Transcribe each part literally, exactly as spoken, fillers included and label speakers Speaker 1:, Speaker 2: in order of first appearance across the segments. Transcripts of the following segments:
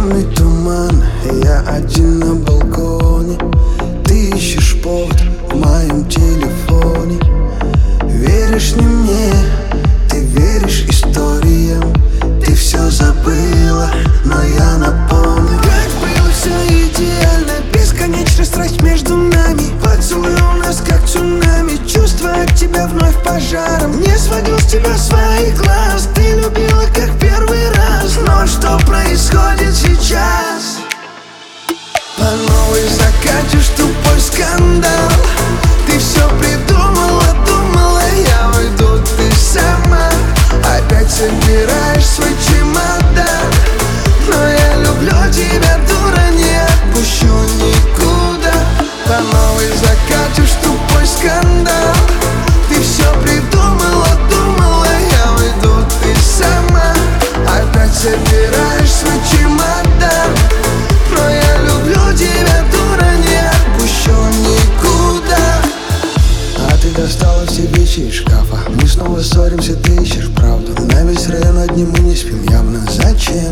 Speaker 1: темный туман, и я один на балконе. Ты ищешь повод в моем телефоне. Веришь не мне, ты веришь историям. Ты все забыла, но я напомню. Как было все идеально, бесконечная страсть между нами. Поцелуй у нас как цунами, чувства от тебя вновь пожаром. Не сводил с тебя своих глаз, ты любила как первый раз. Но что происходит сейчас? По новой закатишь тупой скандал. Ты все придумала, думала, я уйду, ты сама. Опять собираешь свой чемодан. Но я люблю тебя, дура, не отпущу никуда. По новой закатишь тупой скандал. Ты все придумала, думала, я уйду, ты сама. Опять собираешь свой чемодан. Но я люблю тебя, дура, не отпущу никуда. А ты достала все вещи из шкафа. Мы снова ссоримся, ты ищешь правду. На весь район одни мы не спим явно. Зачем?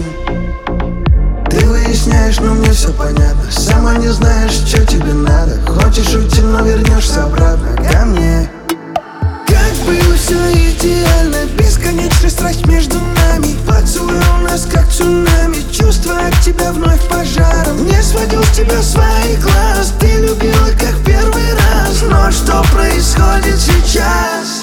Speaker 1: Ты выясняешь, но мне все понятно. Сама не знаешь, что тебе надо. Хочешь уйти, но вернешься обратно ко мне. Как было все идеально, бесконечная страсть между нами. Поцелуй у нас как цунами, чувства от тебя вновь пожаром. Не сводил с тебя своих глаз, ты любила как первый раз. Но что происходит сейчас?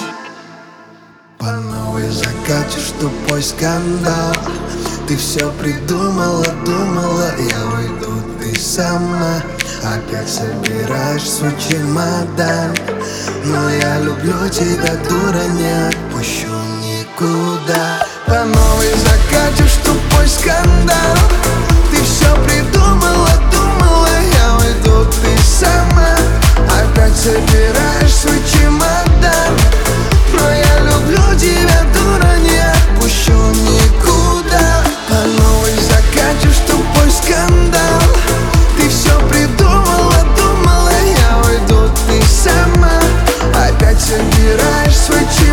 Speaker 1: По новой закатишь тупой скандал. Ты все придумала, думала, я уйду, ты сама. Опять собираешь свой чемодан. Но я люблю тебя, дура, не отпущу никуда. По новой закатишь тупой скандал. Ты все придумала, думала, я уйду, ты сама. Опять собираешь свой чемодан. Но я люблю тебя, дура, не отпущу никуда. По новой закатишь тупой скандал. Ты все придумала, думала, я уйду, ты сама. Опять собираешь свой чемодан.